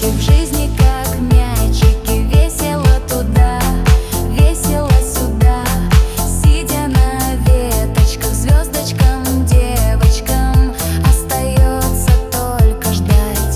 Девочки в жизни как мячики, весело туда, весело сюда. Сидя на веточках, звездочкам, девочкам остается только ждать.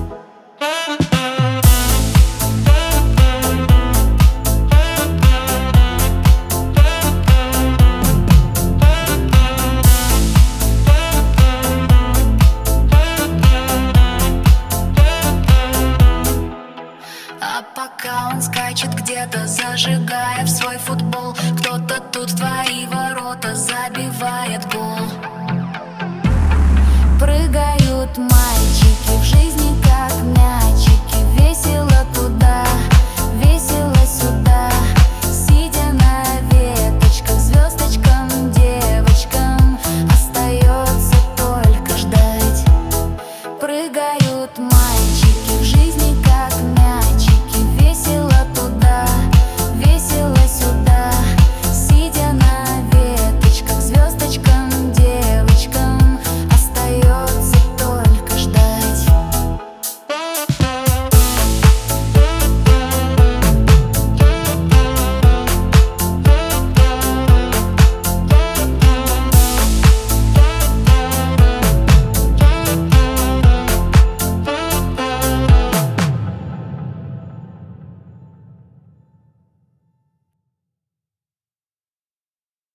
А пока он скачет где-то, зажигая в свой футбол, кто-то тут в твои ворота забивает гол. Прыгают мои